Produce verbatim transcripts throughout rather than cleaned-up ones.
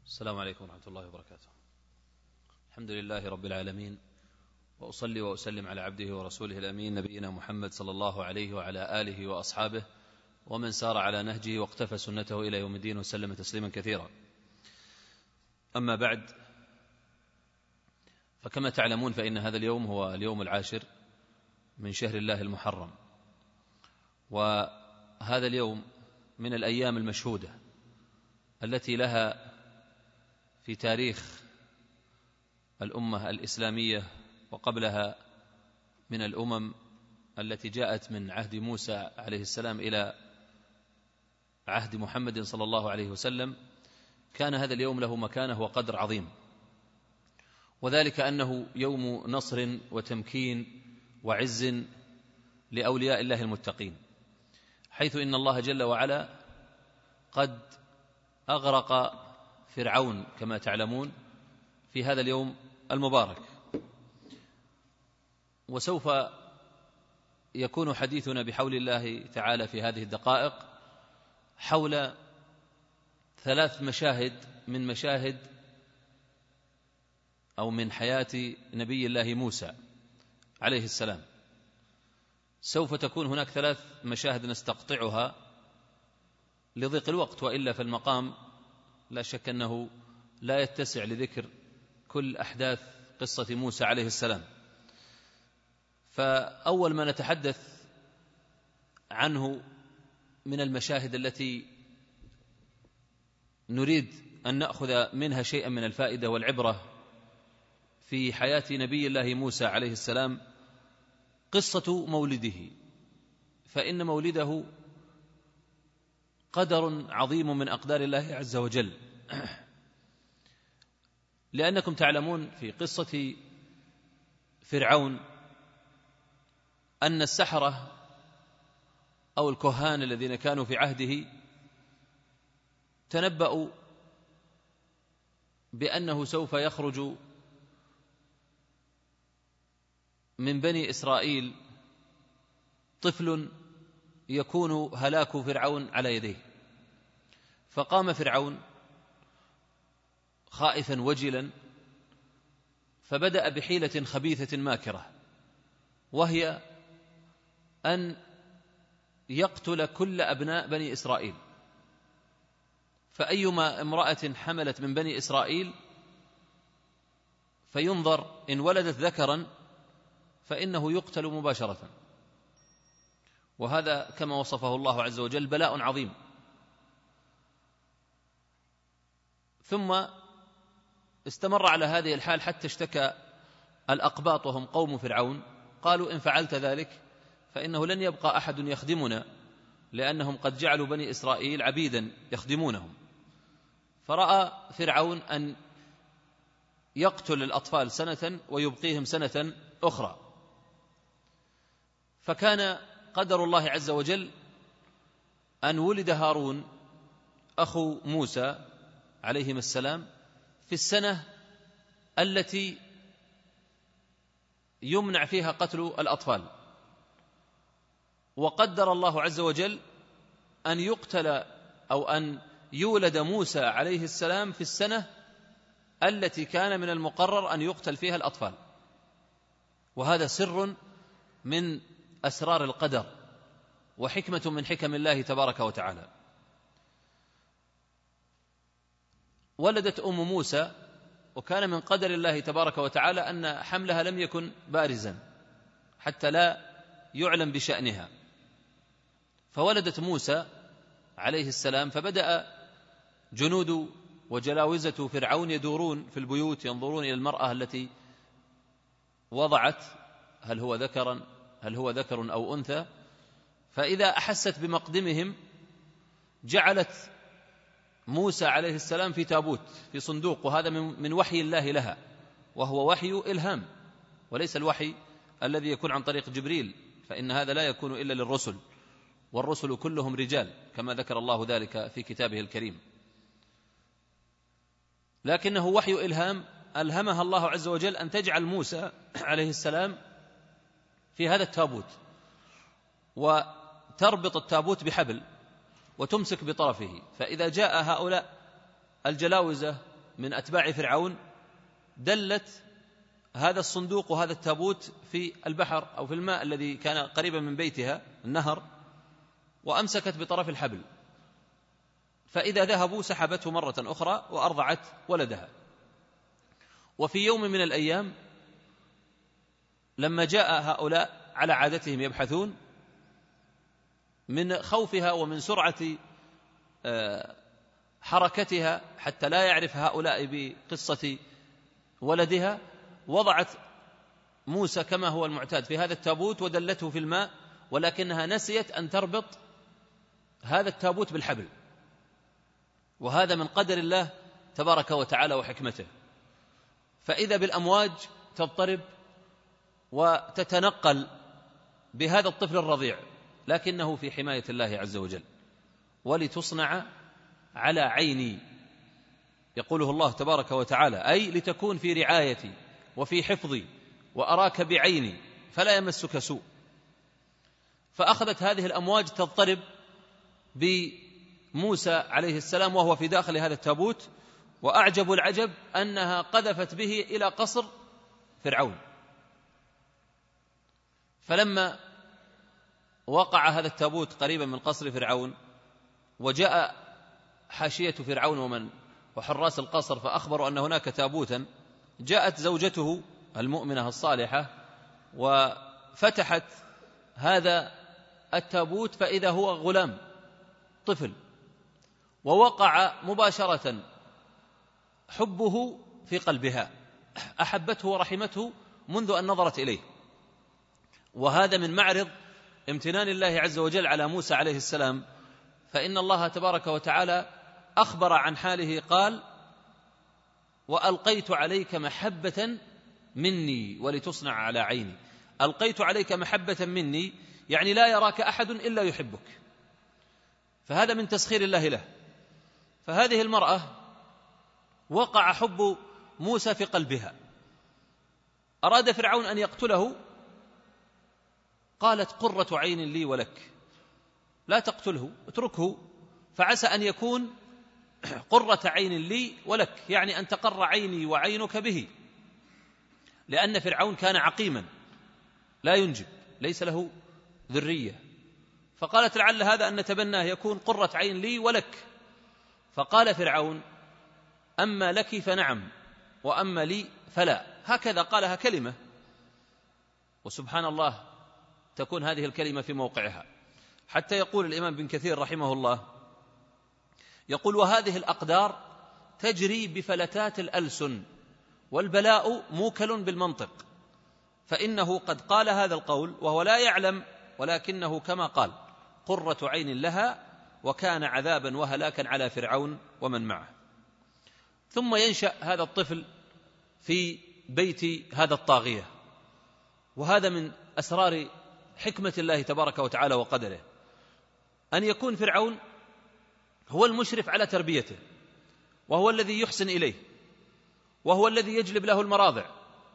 السلام عليكم ورحمة الله وبركاته. الحمد لله رب العالمين، وأصلي وأسلم على عبده ورسوله الأمين نبينا محمد صلى الله عليه وعلى آله وأصحابه ومن سار على نهجه واقتفى سنته إلى يوم الدين وسلم تسليما كثيرا. أما بعد، فكما تعلمون فإن هذا اليوم هو اليوم العاشر من شهر الله المحرم، وهذا اليوم من الأيام المشهودة التي لها في تاريخ الأمة الإسلامية وقبلها من الأمم التي جاءت من عهد موسى عليه السلام إلى عهد محمد صلى الله عليه وسلم. كان هذا اليوم له مكانة وقدر عظيم، وذلك أنه يوم نصر وتمكين وعز لأولياء الله المتقين، حيث إن الله جل وعلا قد أغرق فرعون كما تعلمون في هذا اليوم المبارك. وسوف يكون حديثنا بحول الله تعالى في هذه الدقائق حول ثلاث مشاهد من مشاهد أو من حياة نبي الله موسى عليه السلام. سوف تكون هناك ثلاث مشاهد نستقطعها لضيق الوقت، وإلا فالمقام لا شك أنه لا يتسع لذكر كل أحداث قصة موسى عليه السلام. فأول ما نتحدث عنه من المشاهد التي نريد أن نأخذ منها شيئا من الفائدة والعبرة في حياة نبي الله موسى عليه السلام قصة مولده، فإن مولده قدر عظيم من أقدار الله عز وجل. لأنكم تعلمون في قصة فرعون أن السحرة أو الكهان الذين كانوا في عهده تنبأوا بأنه سوف يخرج من بني إسرائيل طفل يكون هلاك فرعون على يديه. فقام فرعون خائفا وجلا، فبدأ بحيلة خبيثة ماكرة، وهي أن يقتل كل أبناء بني إسرائيل. فأيما امرأة حملت من بني إسرائيل فينظر إن ولدت ذكرا فإنه يقتل مباشرة. وهذا كما وصفه الله عز وجل بلاء عظيم. ثم استمر على هذه الحال حتى اشتكى الأقباط وهم قوم فرعون، قالوا إن فعلت ذلك فإنه لن يبقى أحد يخدمنا، لأنهم قد جعلوا بني إسرائيل عبيدا يخدمونهم. فرأى فرعون أن يقتل الأطفال سنة ويبقيهم سنة أخرى. فكان قدر الله عز وجل أن ولد هارون أخو موسى عليهم السلام في السنة التي يمنع فيها قتل الأطفال. وقدر الله عز وجل أن يقتل أو أن يولد موسى عليه السلام في السنة التي كان من المقرر أن يقتل فيها الأطفال. وهذا سر من أسرار القدر وحكمة من حكم الله تبارك وتعالى. ولدت أم موسى، وكان من قدر الله تبارك وتعالى أن حملها لم يكن بارزا حتى لا يعلم بشأنها. فولدت موسى عليه السلام، فبدأ جنود وجلاوزة فرعون يدورون في البيوت ينظرون إلى المرأة التي وضعت، هل هو ذكرا هل هو ذكر أو أنثى. فإذا أحست بمقدمهم جعلت موسى عليه السلام في تابوت في صندوق، وهذا من وحي الله لها، وهو وحي إلهام وليس الوحي الذي يكون عن طريق جبريل، فإن هذا لا يكون إلا للرسل، والرسل كلهم رجال كما ذكر الله ذلك في كتابه الكريم. لكنه وحي إلهام ألهمها الله عز وجل أن تجعل موسى عليه السلام في هذا التابوت، وتربط التابوت بحبل وتمسك بطرفه. فإذا جاء هؤلاء الجلاوزة من أتباع فرعون دلت هذا الصندوق وهذا التابوت في البحر أو في الماء الذي كان قريبا من بيتها النهر، وأمسكت بطرف الحبل، فإذا ذهبوا سحبته مرة أخرى وأرضعت ولدها. وفي يوم من الأيام لما جاء هؤلاء على عادتهم يبحثون، من خوفها ومن سرعة حركتها حتى لا يعرف هؤلاء بقصة ولدها، وضعت موسى كما هو المعتاد في هذا التابوت ودلته في الماء، ولكنها نسيت أن تربط هذا التابوت بالحبل، وهذا من قدر الله تبارك وتعالى وحكمته. فإذا بالأمواج تضطرب وتتنقل بهذا الطفل الرضيع، لكنه في حماية الله عز وجل. ولتصنع على عيني، يقوله الله تبارك وتعالى، أي لتكون في رعايتي وفي حفظي وأراك بعيني فلا يمسك سوء. فأخذت هذه الأمواج تضطرب بموسى عليه السلام وهو في داخل هذا التابوت، وأعجب العجب أنها قذفت به إلى قصر فرعون. فلما وقع هذا التابوت قريبا من قصر فرعون، وجاء حاشية فرعون ومن وحراس القصر فأخبروا أن هناك تابوتا، جاءت زوجته المؤمنة الصالحة وفتحت هذا التابوت فإذا هو غلام طفل، ووقع مباشرة حبه في قلبها، أحبته ورحمته منذ أن نظرت إليه. وهذا من معرض امتنان الله عز وجل على موسى عليه السلام، فإن الله تبارك وتعالى أخبر عن حاله قال: وألقيت عليك محبة مني ولتصنع على عيني. ألقيت عليك محبة مني يعني لا يراك أحد إلا يحبك، فهذا من تسخير الله له. فهذه المرأة وقع حب موسى في قلبها، أراد فرعون أن يقتله، قالت: قرة عين لي ولك، لا تقتله، اتركه، فعسى أن يكون قرة عين لي ولك، يعني أن تقر عيني وعينك به، لأن فرعون كان عقيما لا ينجب، ليس له ذرية. فقالت: لعل هذا أن نتبناه يكون قرة عين لي ولك. فقال فرعون: أما لك فنعم، وأما لي فلا. هكذا قالها كلمة، وسبحان الله تكون هذه الكلمة في موقعها، حتى يقول الإمام بن كثير رحمه الله، يقول: وهذه الأقدار تجري بفلتات الألسن، والبلاء موكل بالمنطق، فإنه قد قال هذا القول وهو لا يعلم، ولكنه كما قال: قرة عين لها، وكان عذابا وهلاكا على فرعون ومن معه. ثم ينشأ هذا الطفل في بيت هذا الطاغية، وهذا من أسرار حكمة الله تبارك وتعالى وقدره، أن يكون فرعون هو المشرف على تربيته، وهو الذي يحسن إليه، وهو الذي يجلب له المراضع،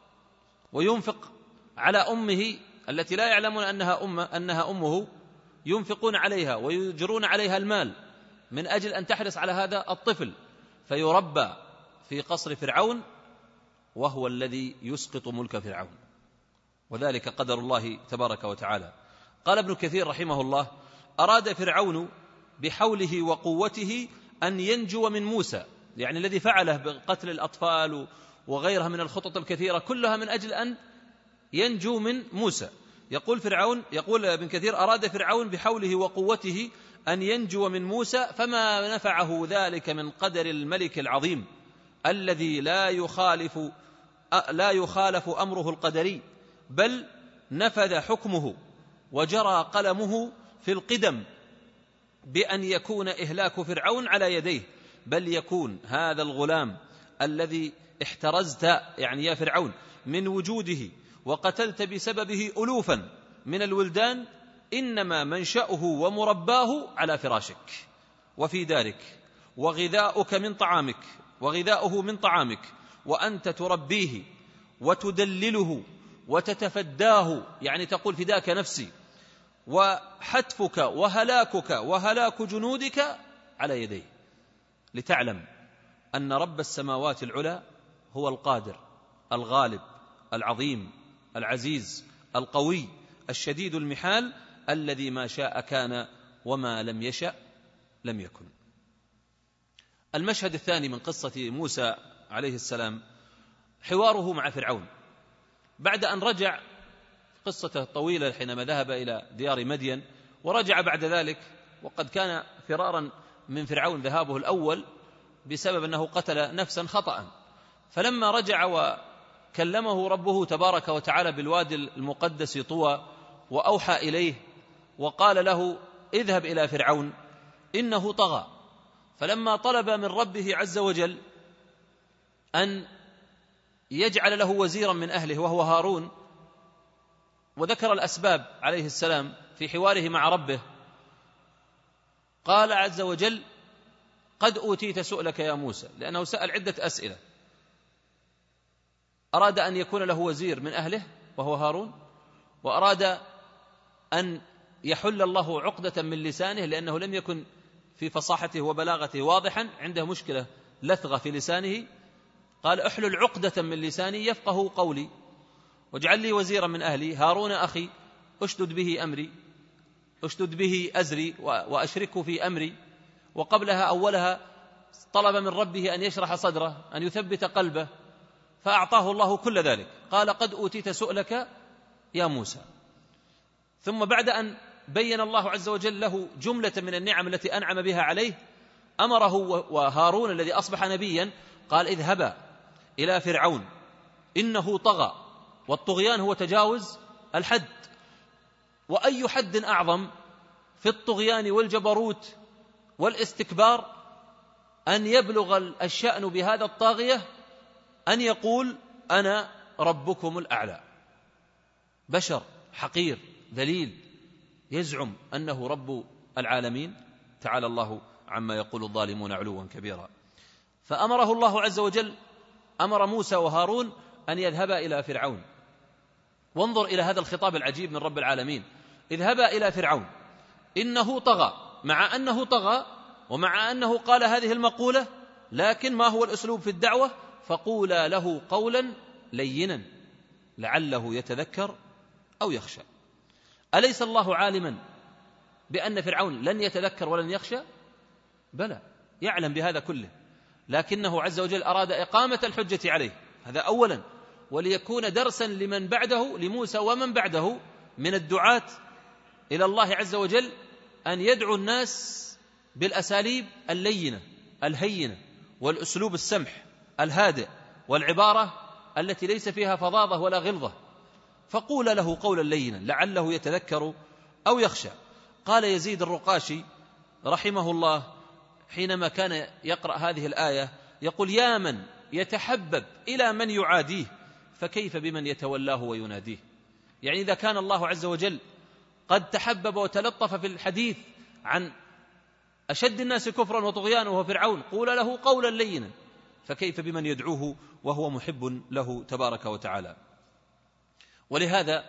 وينفق على أمه التي لا يعلمون أنها أمه, أنها أمه ينفقون عليها ويجرون عليها المال من أجل أن تحرص على هذا الطفل، فيربى في قصر فرعون، وهو الذي يسقط ملك فرعون، وذلك قدر الله تبارك وتعالى. قال ابن كثير رحمه الله: أراد فرعون بحوله وقوته أن ينجو من موسى، يعني الذي فعله بقتل الأطفال وغيرها من الخطط الكثيرة كلها من أجل أن ينجو من موسى. يقول فرعون يقول ابن كثير: أراد فرعون بحوله وقوته أن ينجو من موسى، فما نفعه ذلك من قدر الملك العظيم الذي لا يخالف لا يخالف أمره القدري، بل نفذ حكمه وجرى قلمه في القدم بأن يكون إهلاك فرعون على يديه، بل يكون هذا الغلام الذي احترزت يعني يا فرعون من وجوده وقتلت بسببه ألوفا من الولدان، إنما منشأه ومرباه على فراشك وفي دارك، وغذاؤك من طعامك وغذاؤه من طعامك، وأنت تربيه وتدلله وتتفداه، يعني تقول فداك نفسي، وحتفك وهلاكك وهلاك جنودك على يديه، لتعلم أن رب السماوات العلى هو القادر الغالب العظيم العزيز القوي الشديد المحال الذي ما شاء كان وما لم يشأ لم يكن. المشهد الثاني من قصة موسى عليه السلام حواره مع فرعون بعد أن رجع قصته الطويلة حينما ذهب إلى ديار مدين، ورجع بعد ذلك وقد كان فرارا من فرعون ذهابه الأول بسبب أنه قتل نفسا خطأ، فلما رجع وكلمه ربه تبارك وتعالى بالوادي المقدس طوى وأوحى إليه وقال له اذهب إلى فرعون إنه طغى، فلما طلب من ربه عز وجل أن يجعل له وزيرا من أهله وهو هارون، وذكر الأسباب عليه السلام في حواره مع ربه، قال عز وجل قد أوتيت سؤلك يا موسى، لأنه سأل عدة أسئلة. أراد أن يكون له وزير من أهله وهو هارون، وأراد أن يحل الله عقدة من لسانه لأنه لم يكن في فصاحته وبلاغته واضحا، عنده مشكلة لثغة في لسانه، قال احلل عقدة من لساني يفقه قولي واجعل لي وزيرا من أهلي هارون أخي أشدد به أمري أشدد به أزري وأشركه في أمري. وقبلها أولها طلب من ربه أن يشرح صدره أن يثبت قلبه، فأعطاه الله كل ذلك، قال قد أوتيت سؤلك يا موسى. ثم بعد أن بين الله عز وجل له جملة من النعم التي أنعم بها عليه، أمره وهارون الذي أصبح نبيا قال اذهبا إلى فرعون إنه طغى، والطغيان هو تجاوز الحد، وأي حد أعظم في الطغيان والجبروت والاستكبار أن يبلغ الشأن بهذا الطاغية أن يقول أنا ربكم الأعلى. بشر حقير ذليل يزعم أنه رب العالمين، تعالى الله عما يقول الظالمون علوا كبيرا. فأمره الله عز وجل، أمر موسى وهارون أن يذهبا إلى فرعون. وانظر إلى هذا الخطاب العجيب من رب العالمين، اذهبا إلى فرعون إنه طغى، مع أنه طغى ومع أنه قال هذه المقولة، لكن ما هو الأسلوب في الدعوة؟ فقولا له قولا لينا لعله يتذكر أو يخشى. أليس الله عالما بأن فرعون لن يتذكر ولن يخشى؟ بلى، يعلم بهذا كله، لكنه عز وجل أراد إقامة الحجة عليه، هذا أولا، وليكون درسا لمن بعده، لموسى ومن بعده من الدعاة إلى الله عز وجل، أن يدعو الناس بالأساليب اللينة الهينة والأسلوب السمح الهادئ والعبارة التي ليس فيها فظاظة ولا غلظة. فقول له قولا لينا لعله يتذكر أو يخشى. قال يزيد الرقاشي رحمه الله حينما كان يقرأ هذه الآية يقول يا من يتحبب إلى من يعاديه فكيف بمن يتولاه ويناديه. يعني إذا كان الله عز وجل قد تحبب وتلطف في الحديث عن أشد الناس كفرا وطغيانا وهو فرعون، قول له قولا لينا، فكيف بمن يدعوه وهو محب له تبارك وتعالى. ولهذا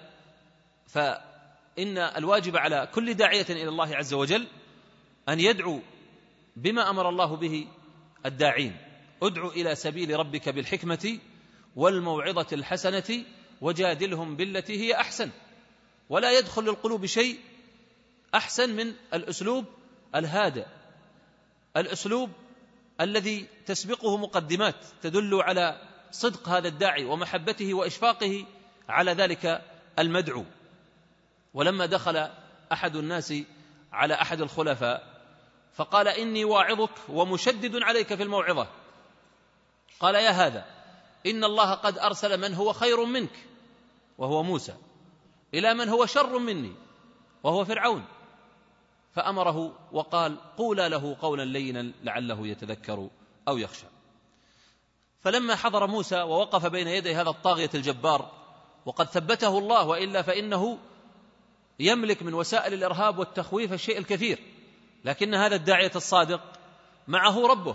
فإن الواجب على كل داعية إلى الله عز وجل أن يدعو بما أمر الله به الداعين، ادعو إلى سبيل ربك بالحكمة والموعظة الحسنة وجادلهم بالتي هي أحسن. ولا يدخل للقلوب شيء أحسن من الأسلوب الهادئ، الأسلوب الذي تسبقه مقدمات تدل على صدق هذا الداعي ومحبته وإشفاقه على ذلك المدعو. ولما دخل أحد الناس على أحد الخلفاء فقال إني واعظك ومشدد عليك في الموعظة، قال يا هذا إن الله قد أرسل من هو خير منك وهو موسى إلى من هو شر مني وهو فرعون، فأمره وقال قولا له قولا لينا لعله يتذكر أو يخشى. فلما حضر موسى ووقف بين يدي هذا الطاغية الجبار وقد ثبته الله، وإلا فإنه يملك من وسائل الإرهاب والتخويف الشيء الكثير، لكن هذا الداعية الصادق معه ربه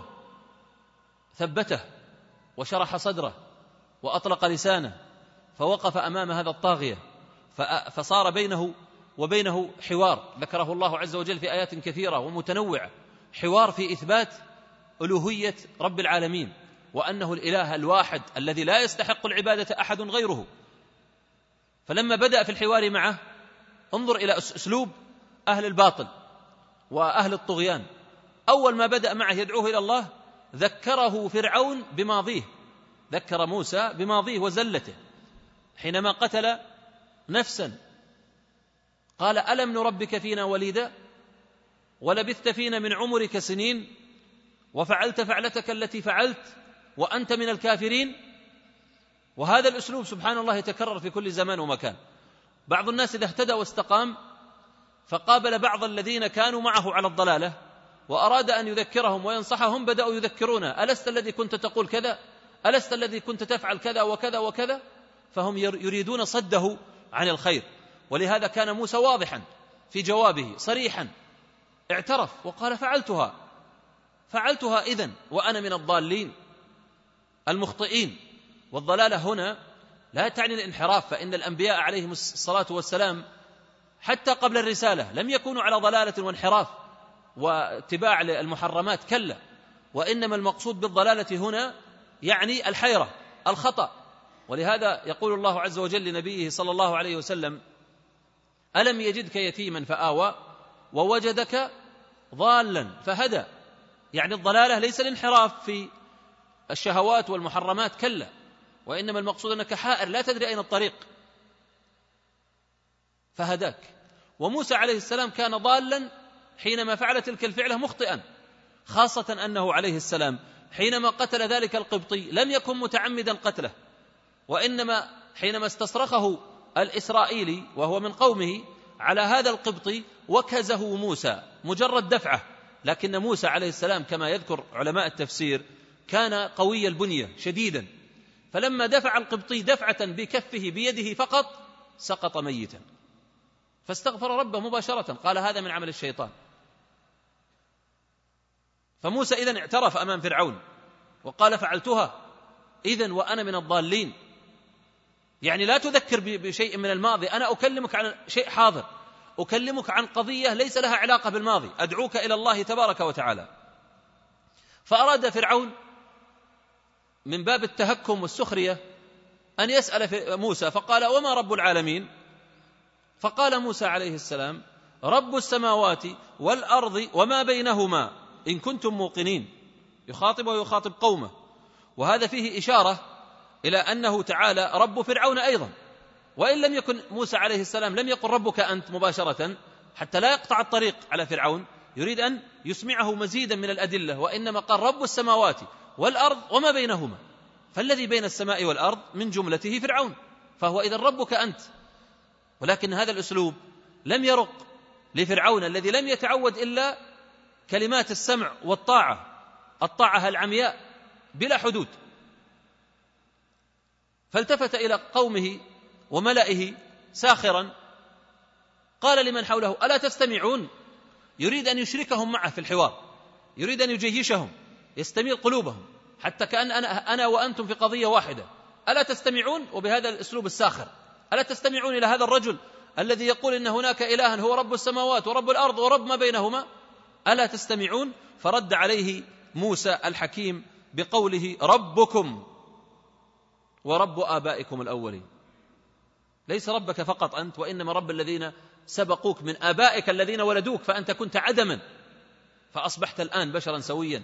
ثبته وشرح صدره وأطلق لسانه، فوقف أمام هذا الطاغية فصار بينه وبينه حوار ذكره الله عز وجل في آيات كثيرة ومتنوعة، حوار في إثبات ألوهية رب العالمين، وأنه الإله الواحد الذي لا يستحق العبادة أحد غيره. فلما بدأ في الحوار معه، انظر إلى أسلوب أهل الباطل وأهل الطغيان. أول ما بدأ معه يدعوه إلى الله ذكره فرعون بماضيه، ذكر موسى بماضيه وزلته حينما قتل نفسا، قال: ألم نربك فينا وليدا ولبثت فينا من عمرك سنين وفعلت فعلتك التي فعلت وأنت من الكافرين. وهذا الأسلوب سبحان الله يتكرر في كل زمان ومكان. بعض الناس إذا اهتدى واستقام فقابل بعض الذين كانوا معه على الضلالة وأراد أن يذكرهم وينصحهم، بدأوا يذكرونه: ألست الذي كنت تقول كذا؟ ألست الذي كنت تفعل كذا وكذا وكذا؟ فهم يريدون صده عن الخير. ولهذا كان موسى واضحا في جوابه صريحا، اعترف وقال: فعلتها فعلتها إذن وأنا من الضالين المخطئين. والضلالة هنا لا تعني الانحراف، فإن الأنبياء عليهم الصلاة والسلام حتى قبل الرسالة لم يكونوا على ضلالة وانحراف واتباع المحرمات، كلا، وإنما المقصود بالضلالة هنا يعني الحيرة، الخطأ. ولهذا يقول الله عز وجل لنبيه صلى الله عليه وسلم: ألم يجدك يتيما فآوى ووجدك ضالا فهدى. يعني الضلالة ليس الانحراف في الشهوات والمحرمات، كلا، وإنما المقصود أنك حائر لا تدري أين الطريق فهداك. وموسى عليه السلام كان ضالا حينما فعل تلك الفعلة، مخطئا، خاصة أنه عليه السلام حينما قتل ذلك القبطي لم يكن متعمدا قتله، وإنما حينما استصرخه الإسرائيلي وهو من قومه على هذا القبطي وكزه موسى مجرد دفعه. لكن موسى عليه السلام كما يذكر علماء التفسير كان قوي البنية شديدا، فلما دفع القبطي دفعة بكفه بيده فقط سقط ميتا، فاستغفر ربه مباشرة، قال: هذا من عمل الشيطان. فموسى إذن اعترف أمام فرعون وقال: فعلتها إذن وأنا من الضالين. يعني لا تذكر بشيء من الماضي، أنا أكلمك عن شيء حاضر، أكلمك عن قضية ليس لها علاقة بالماضي، أدعوك إلى الله تبارك وتعالى. فأراد فرعون من باب التهكم والسخرية أن يسأل موسى، فقال: وما رب العالمين؟ فقال موسى عليه السلام: رب السماوات والأرض وما بينهما إن كنتم موقنين. يخاطب ويخاطب قومه، وهذا فيه إشارة إلى أنه تعالى رب فرعون أيضا، وإن لم يكن موسى عليه السلام لم يقل ربك أنت مباشرة حتى لا يقطع الطريق على فرعون، يريد أن يسمعه مزيدا من الأدلة، وإنما قال رب السماوات والأرض وما بينهما، فالذي بين السماء والأرض من جملته فرعون، فهو إذن ربك أنت. ولكن هذا الأسلوب لم يرق لفرعون الذي لم يتعود إلا كلمات السمع والطاعة، الطاعة العمياء بلا حدود. فالتفت إلى قومه وملئه ساخرا، قال لمن حوله: ألا تستمعون؟ يريد أن يشركهم معه في الحوار، يريد أن يجيشهم، يستميل قلوبهم حتى كأن أنا, أنا وأنتم في قضية واحدة. ألا تستمعون؟ وبهذا الأسلوب الساخر: ألا تستمعون إلى هذا الرجل الذي يقول إن هناك إلها هو رب السماوات ورب الأرض ورب ما بينهما؟ ألا تستمعون؟ فرد عليه موسى الحكيم بقوله: ربكم ورب آبائكم الأولين. ليس ربك فقط أنت، وإنما رب الذين سبقوك من آبائك الذين ولدوك، فأنت كنت عدما فأصبحت الآن بشرا سويا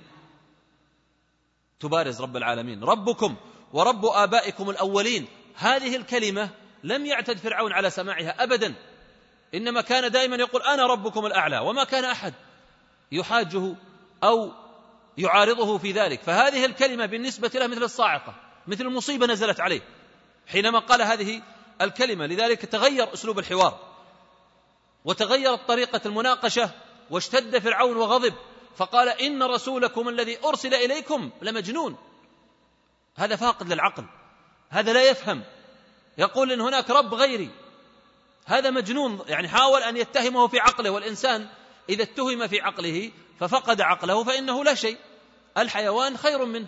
تبارز رب العالمين. ربكم ورب آبائكم الأولين، هذه الكلمة لم يعتد فرعون على سماعها أبدا، إنما كان دائما يقول: أنا ربكم الأعلى، وما كان أحد يحاجه أو يعارضه في ذلك. فهذه الكلمة بالنسبة له مثل الصاعقة، مثل المصيبة نزلت عليه حينما قال هذه الكلمة. لذلك تغير أسلوب الحوار وتغيرت طريقة المناقشة، واشتد فرعون وغضب، فقال: إن رسولكم الذي أرسل إليكم لمجنون. هذا فاقد للعقل، هذا لا يفهم، يقول إن هناك رب غيري، هذا مجنون. يعني حاول أن يتهمه في عقله، والإنسان إذا اتهم في عقله ففقد عقله فإنه لا شيء، الحيوان خير منه.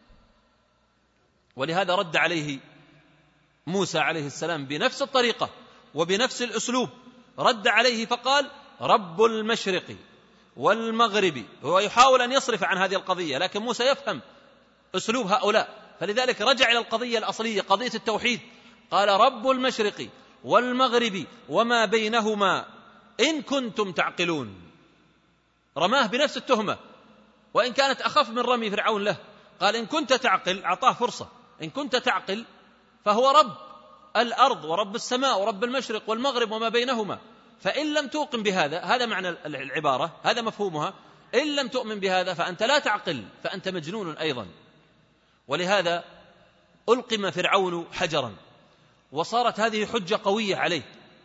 ولهذا رد عليه موسى عليه السلام بنفس الطريقة وبنفس الأسلوب، رد عليه فقال: رب المشرق والمغرب. هو يحاول أن يصرف عن هذه القضية، لكن موسى يفهم أسلوب هؤلاء، فلذلك رجع إلى القضية الأصلية، قضية التوحيد. قال رب المشرق والمغرب وما بينهما إن كنتم تعقلون. رماه بنفس التهمة، وإن كانت أخف من رمي فرعون له. قال إن كنت تعقل، أعطاه فرصة، إن كنت تعقل فهو رب الأرض ورب السماء ورب المشرق والمغرب وما بينهما. فإن لم توقن بهذا، هذا معنى العبارة، هذا مفهومها، إن لم تؤمن بهذا فأنت لا تعقل، فأنت مجنون أيضا. ولهذا ألقم فرعون حجرا، وصارت هذه حجة قوية عليه،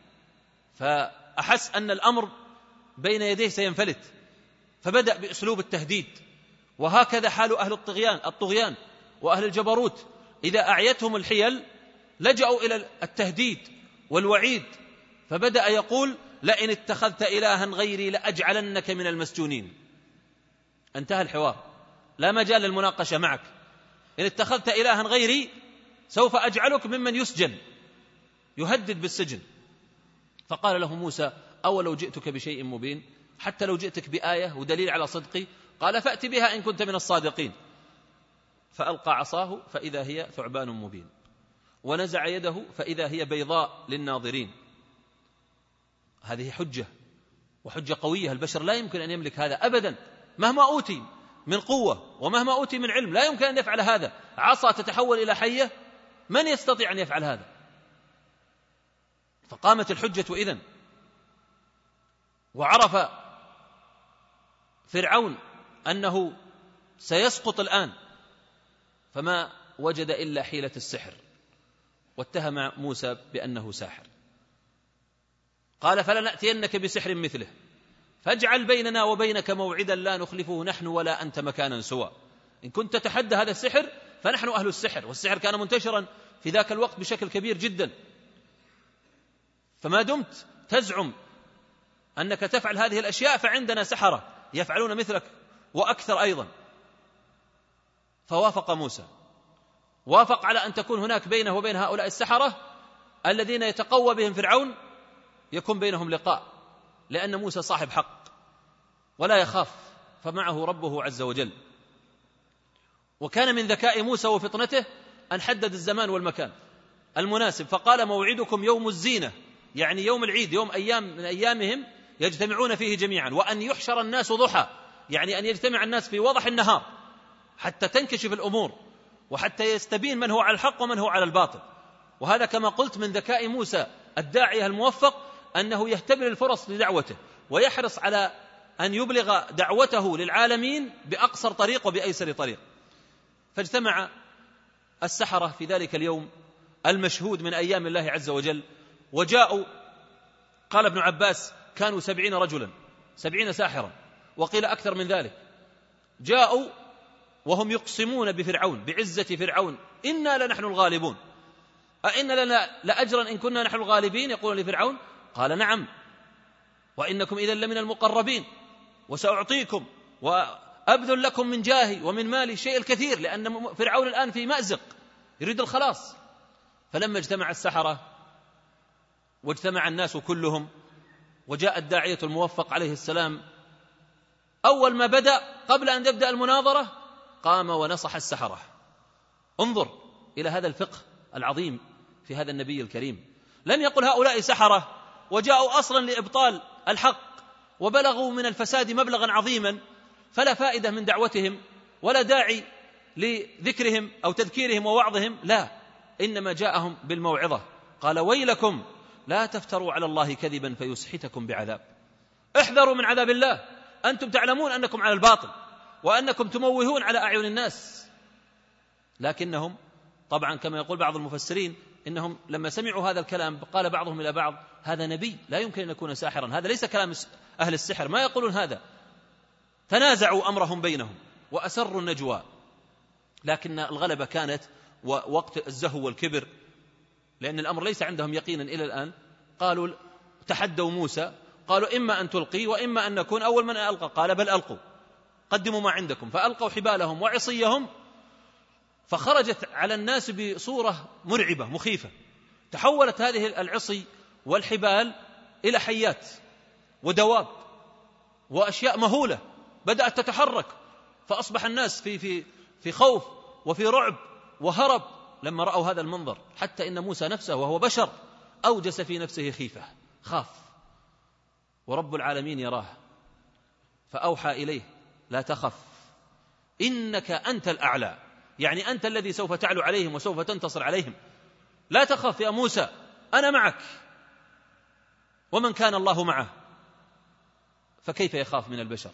فأحس أن الأمر بين يديه سينفلت، فبدأ بأسلوب التهديد. وهكذا حال أهل الطغيان الطغيان وأهل الجبروت، إذا أعيتهم الحيل لجأوا إلى التهديد والوعيد، فبدأ يقول لئن اتخذت إلها غيري لأجعلنك من المسجونين. انتهى الحوار، لا مجال للمناقشة معك. إن اتخذت إلها غيري سوف أجعلك ممن يسجن، يهدد بالسجن. فقال له موسى أولو جئتك بشيء مبين، حتى لو جئتك بآية ودليل على صدقي. قال فأت بها إن كنت من الصادقين. فألقى عصاه فإذا هي ثعبان مبين، ونزع يده فإذا هي بيضاء للناظرين. هذه حجة، وحجة قوية. البشر لا يمكن أن يملك هذا أبدا، مهما أوتي من قوة ومهما أوتي من علم لا يمكن أن يفعل هذا. عصا تتحول إلى حية، من يستطيع أن يفعل هذا؟ فقامت الحجة إذن. وعرف فرعون أنه سيسقط الآن، فما وجد إلا حيلة السحر، واتهم موسى بأنه ساحر. قال فلنأتينك بسحر مثله فاجعل بيننا وبينك موعدا لا نخلفه نحن ولا أنت مكانا سوى. إن كنت تتحدى هذا السحر فنحن أهل السحر، والسحر كان منتشرا في ذاك الوقت بشكل كبير جدا. فما دمت تزعم أنك تفعل هذه الأشياء فعندنا سحرة يفعلون مثلك وأكثر أيضا. فوافق موسى، وافق على أن تكون هناك بينه وبين هؤلاء السحرة الذين يتقوى بهم فرعون، يكون بينهم لقاء، لأن موسى صاحب حق ولا يخاف، فمعه ربه عز وجل. وكان من ذكاء موسى وفطنته أن حدد الزمان والمكان المناسب، فقال موعدكم يوم الزينة، يعني يوم العيد، يوم أيام من أيامهم يجتمعون فيه جميعا. وأن يحشر الناس ضحى، يعني أن يجتمع الناس في وضح النهار حتى تنكشف الأمور، وحتى يستبين من هو على الحق ومن هو على الباطل. وهذا كما قلت من ذكاء موسى الداعية الموفق، أنه يهتبل الفرص لدعوته، ويحرص على أن يبلغ دعوته للعالمين بأقصر طريق وبأيسر طريق. فاجتمع السحرة في ذلك اليوم المشهود من أيام الله عز وجل، وجاءوا، قال ابن عباس كانوا سبعين رجلا، سبعين ساحرا، وقيل أكثر من ذلك. جاءوا وهم يقسمون بفرعون، بعزة فرعون، إنا لنحن الغالبون، أئن لنا لأجرا إن كنا نحن الغالبين. يقول لفرعون قال نعم، وإنكم إذا لمن المقربين، وسأعطيكم وأبذل لكم من جاهي ومن مالي الشيء الكثير، لأن فرعون الآن في مأزق يريد الخلاص. فلما اجتمع السحرة واجتمع الناس كلهم، وجاء الداعية الموفق عليه السلام، أول ما بدأ قبل أن تبدأ المناظرة قام ونصح السحرة. انظر إلى هذا الفقه العظيم في هذا النبي الكريم. لم يقل هؤلاء سحرة وجاءوا أصلا لإبطال الحق وبلغوا من الفساد مبلغا عظيما، فلا فائدة من دعوتهم ولا داعي لذكرهم أو تذكيرهم ووعظهم، لا، إنما جاءهم بالموعظة. قال ويلكم لا تفتروا على الله كذبا فيسحتكم بعذاب. احذروا من عذاب الله، أنتم تعلمون أنكم على الباطل وأنكم تموهون على أعين الناس. لكنهم طبعا كما يقول بعض المفسرين إنهم لما سمعوا هذا الكلام قال بعضهم إلى بعض هذا نبي، لا يمكن أن يكون ساحرا، هذا ليس كلام أهل السحر، ما يقولون هذا. تنازعوا أمرهم بينهم وأسروا النجوى، لكن الغلبة كانت ووقت الزهو والكبر، لأن الأمر ليس عندهم يقينا إلى الآن. قالوا تحدوا موسى، قالوا إما أن تلقي وإما أن نكون أول من ألقى. قال بل ألقوا، قدموا ما عندكم. فألقوا حبالهم وعصيهم، فخرجت على الناس بصورة مرعبة مخيفة. تحولت هذه العصي والحبال إلى حيات ودواب، وأشياء مهولة بدأت تتحرك، فأصبح الناس في في في خوف وفي رعب وهرب لما رأوا هذا المنظر، حتى إن موسى نفسه وهو بشر أوجس في نفسه خيفة، خاف، ورب العالمين يراه فأوحى إليه لا تخف إنك أنت الأعلى، يعني أنت الذي سوف تعلو عليهم وسوف تنتصر عليهم، لا تخف يا موسى أنا معك، ومن كان الله معه فكيف يخاف من البشر؟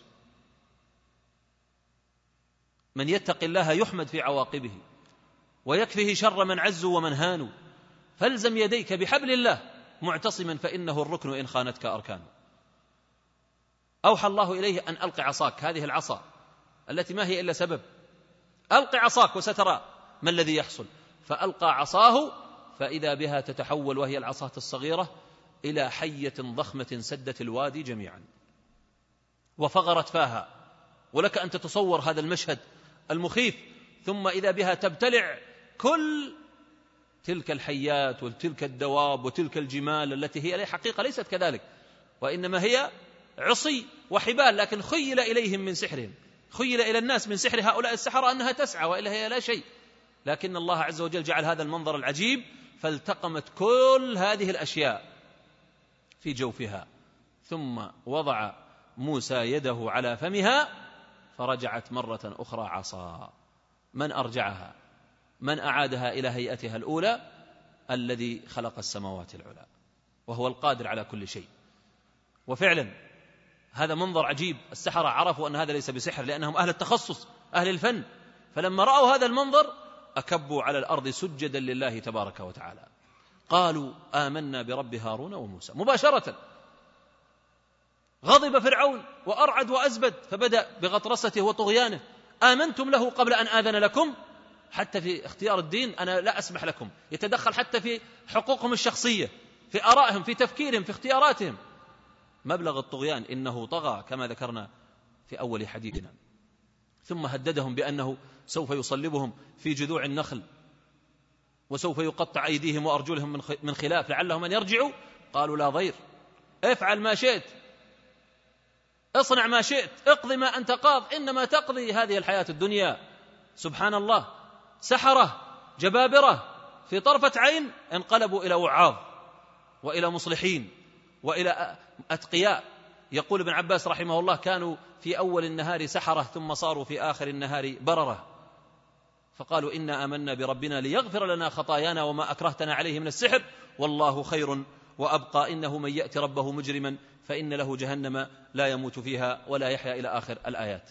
من يتق الله يحمد في عواقبه ويكفه شر من عزوا ومن هانوا، فالزم يديك بحبل الله معتصما فإنه الركن إن خانتك أركانه. أوحى الله إليه أن ألق عصاك، هذه العصا التي ما هي إلا سبب، ألق عصاك وسترى ما الذي يحصل. فألقى عصاه فإذا بها تتحول وهي العصاة الصغيرة إلى حية ضخمة سدت الوادي جميعا وفغرت فاها، ولك أن تتصور هذا المشهد المخيف، ثم إذا بها تبتلع كل تلك الحيات وتلك الدواب وتلك الجمال التي هي حقيقة ليست كذلك، وإنما هي عصي وحبال، لكن خيل إليهم من سحرهم، خيل إلى الناس من سحر هؤلاء السحرة أنها تسعى وإلا هي لا شيء، لكن الله عز وجل جعل هذا المنظر العجيب فالتقمت كل هذه الأشياء في جوفها، ثم وضع موسى يده على فمها فرجعت مرة أخرى عصا. من أرجعها؟ من أعادها إلى هيئتها الأولى؟ الذي خلق السماوات العلى وهو القادر على كل شيء. وفعلا هذا منظر عجيب، السحرة عرفوا أن هذا ليس بسحر لأنهم أهل التخصص أهل الفن، فلما رأوا هذا المنظر أكبوا على الأرض سجدا لله تبارك وتعالى، قالوا آمنا برب هارون وموسى. مباشرة غضب فرعون وأرعد وأزبد فبدأ بغطرسته وطغيانه، آمنتم له قبل أن آذن لكم؟ حتى في اختيار الدين أنا لا أسمح لكم، يتدخل حتى في حقوقهم الشخصية، في آرائهم، في تفكيرهم، في اختياراتهم، مبلغ الطغيان، إنه طغى كما ذكرنا في أول حديثنا. ثم هددهم بأنه سوف يصلبهم في جذوع النخل وسوف يقطع أيديهم وأرجلهم من خلاف لعلهم أن يرجعوا، قالوا لا ضير، افعل ما شئت، اصنع ما شئت، اقضي ما أنت قاض، إنما تقضي هذه الحياة الدنيا. سبحان الله، سحرة جبابرة في طرفة عين انقلبوا إلى وعاظ وإلى مصلحين وإلى أتقياء. يقول ابن عباس رحمه الله كانوا في أول النهار سحرة ثم صاروا في آخر النهار بررة، فقالوا إنا آمنا بربنا ليغفر لنا خطايانا وما أكرهتنا عليه من السحر والله خير وأبقى إنه من يأتي ربه مجرما فإن له جهنم لا يموت فيها ولا يحيا إلى آخر الآيات.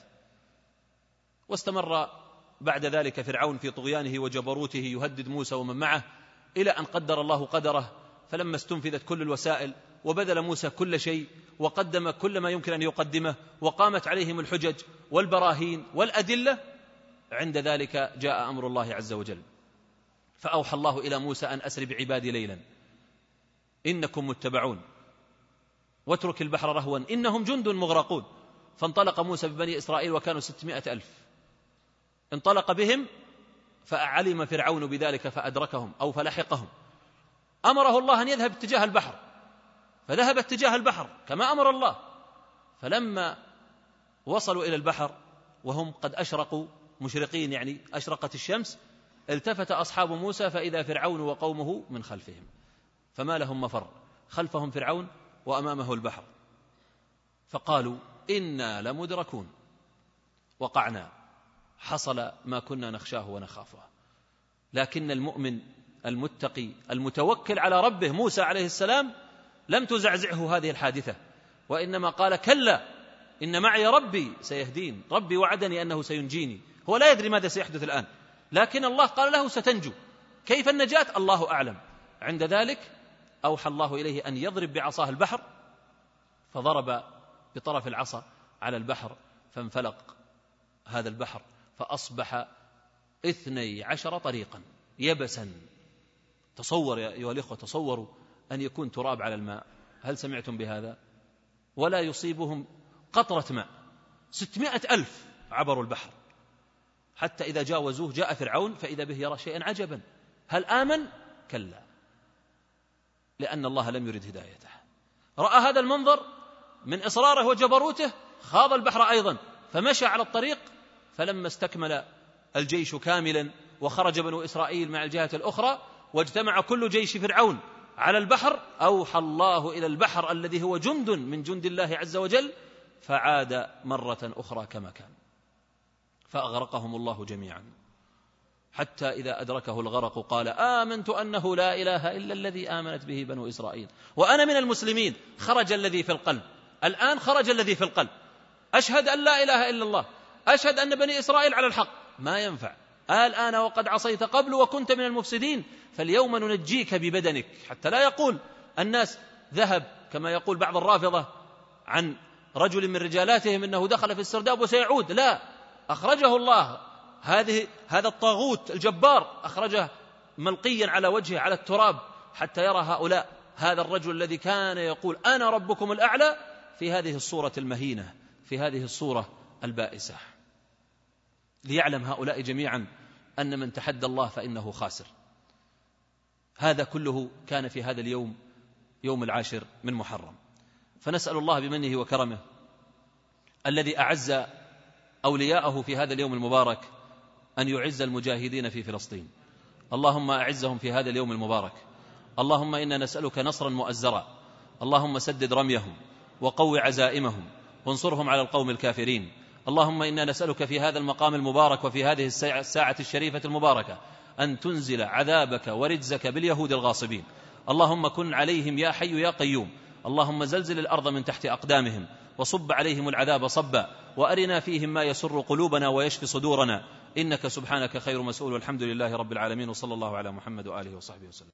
واستمر بعد ذلك فرعون في طغيانه وجبروته يهدد موسى ومن معه إلى أن قدر الله قدره، فلما استنفذت كل الوسائل وبذل موسى كل شيء وقدم كل ما يمكن أن يقدمه وقامت عليهم الحجج والبراهين والأدلة، عند ذلك جاء أمر الله عز وجل فأوحى الله إلى موسى أن أسر بعبادي ليلا إنكم متبعون واترك البحر رهوا إنهم جند مغرقون. فانطلق موسى ببني إسرائيل وكانوا ستمائة ألف، انطلق بهم فعلم فرعون بذلك فأدركهم أو فلحقهم، أمره الله أن يذهب اتجاه البحر فذهب اتجاه البحر كما أمر الله، فلما وصلوا إلى البحر وهم قد أشرقوا مشرقين يعني أشرقت الشمس، التفت أصحاب موسى فإذا فرعون وقومه من خلفهم، فما لهم مفر، خلفهم فرعون وأمامه البحر، فقالوا إنا لمدركون، وقعنا، حصل ما كنا نخشاه ونخافه. لكن المؤمن المتقي المتوكل على ربه موسى عليه السلام لم تزعزعه هذه الحادثة، وإنما قال كلا إن معي ربي سيهدين، ربي وعدني أنه سينجيني. هو لا يدري ماذا سيحدث الآن، لكن الله قال له ستنجو، كيف النجاة الله أعلم. عند ذلك أوحى الله إليه أن يضرب بعصاه البحر، فضرب بطرف العصا على البحر فانفلق هذا البحر فأصبح اثني عشر طريقا يبسا. تصور يا أيها الإخوة، تصوروا أن يكون تراب على الماء، هل سمعتم بهذا؟ ولا يصيبهم قطرة ماء، ستمائة ألف عبروا البحر، حتى إذا جاوزوه جاء فرعون فإذا به يرى شيئا عجبا، هل آمن؟ كلا، لأن الله لم يرد هدايته. رأى هذا المنظر من إصراره وجبروته خاض البحر أيضا فمشى على الطريق، فلما استكمل الجيش كاملا وخرج بنو إسرائيل مع الجهة الأخرى واجتمع كل جيش فرعون على البحر، أوحى الله إلى البحر الذي هو جند من جند الله عز وجل فعاد مرة أخرى كما كان، فأغرقهم الله جميعا، حتى إذا أدركه الغرق قال آمنت أنه لا إله إلا الذي آمنت به بنو إسرائيل وأنا من المسلمين. خرج الذي في القلب، الآن خرج الذي في القلب، أشهد أن لا إله إلا الله، أشهد أن بني إسرائيل على الحق. ما ينفع، الآن وقد عصيت قبل وكنت من المفسدين، فاليوم ننجيك ببدنك، حتى لا يقول الناس ذهب كما يقول بعض الرافضة عن رجل من رجالاتهم إنه دخل في السرداب وسيعود، لا، أخرجه الله، هذه هذا الطاغوت الجبار أخرجه ملقيا على وجهه على التراب، حتى يرى هؤلاء هذا الرجل الذي كان يقول أنا ربكم الأعلى في هذه الصورة المهينة، في هذه الصورة البائسة، ليعلم هؤلاء جميعا أن من تحدى الله فإنه خاسر. هذا كله كان في هذا اليوم، يوم العاشر من محرم. فنسأل الله بمنه وكرمه الذي أعز أولياءه في هذا اليوم المبارك أن يعز المجاهدين في فلسطين. اللهم أعزهم في هذا اليوم المبارك. اللهم إنا نسألك نصرا مؤزرا، اللهم سدد رميهم وقو عزائمهم وانصرهم على القوم الكافرين. اللهم إنا نسألك في هذا المقام المبارك وفي هذه الساعة الشريفة المباركة أن تنزل عذابك ورجزك باليهود الغاصبين. اللهم كن عليهم يا حي يا قيوم. اللهم زلزل الأرض من تحت أقدامهم وصب عليهم العذاب صبا، وأرنا فيهم ما يسر قلوبنا ويشفي صدورنا، إنك سبحانك خير مسؤول، والحمد لله رب العالمين، وصلى الله على محمد وآله وصحبه وسلم.